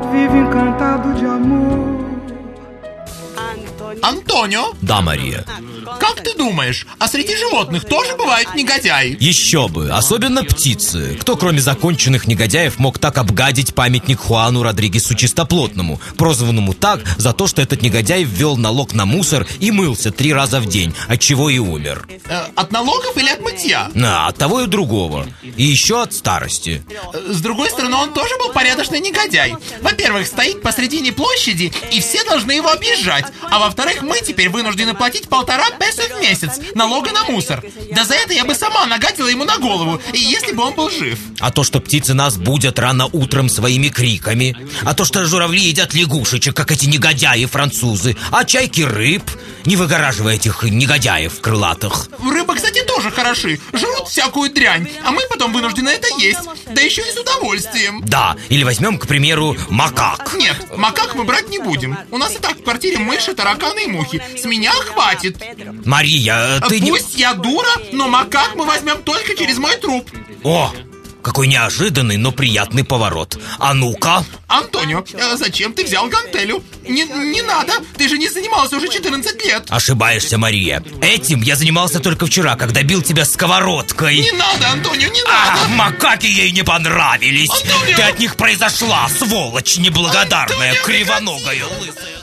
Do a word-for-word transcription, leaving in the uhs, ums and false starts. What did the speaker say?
vive encantado de amor. Антонио? Да, Мария. Как ты думаешь, а среди животных тоже бывают негодяи? Еще бы, особенно птицы. Кто, кроме законченных негодяев, мог так обгадить памятник Хуану Родригесу Чистоплотному, прозванному так за то, что этот негодяй ввел налог на мусор и мылся три раза в день, от чего и умер. Э, от налогов или от мытья? А, от того и другого. И еще от старости. С другой стороны, он тоже был порядочный негодяй. Во-первых, стоит посредине площади, и все должны его объезжать. А во-вторых, мы теперь вынуждены платить полтора песо в месяц налога на мусор. Да за это я бы сама нагадила ему на голову, и если бы он был жив. А то, что птицы нас будят рано утром своими криками. А то, что журавли едят лягушечек, как эти негодяи-французы. А чайки рыб. Не выгораживай этих негодяев крылатых. Рыбы, кстати, тоже хороши. Жрут всякую дрянь, а мы потом вынуждены это есть. Да еще и с удовольствием. Да, или возьмем, к примеру, макак. Нет, макак мы брать не будем. У нас и так в квартире мыши, тараканы и мухи. С меня хватит. Мария, ты не... Пусть я дура, но макак мы возьмем только через мой труп. О, какой неожиданный, но приятный поворот. А ну-ка. Антонио, а зачем ты взял гантелю? Не, не надо, ты же не занимался уже четырнадцать лет. Ошибаешься, Мария. Этим я занимался только вчера, когда бил тебя сковородкой. Не надо, Антонио, не а, надо. Макаки ей не понравились. Антонио! Ты от них произошла, сволочь неблагодарная, Антонио, кривоногая, лысая.